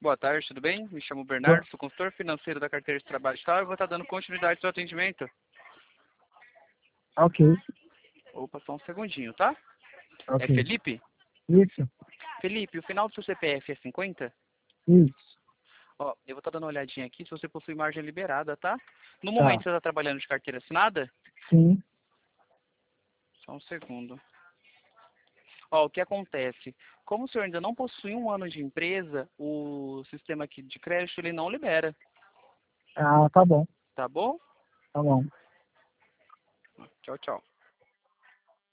Boa tarde, tudo bem? Me chamo Boa- Bernardo, sou consultor financeiro da carteira de trabalho e tal, e vou estar dando continuidade ao seu atendimento. Ok, Opa, só um segundinho, tá? É ok. Felipe? Isso, Felipe, o final do seu CPF é 50? isso. Ó, eu vou estar dando uma olhadinha aqui se você possui margem liberada, tá? No momento Tá. você está trabalhando de carteira assinada? Sim. Só um segundo. Ó, o que acontece? Como o senhor ainda não possui um ano de empresa, o sistema aqui de crédito ele não libera, Ah, tá bom. tá bom? Tá bom. Tchau, tchau.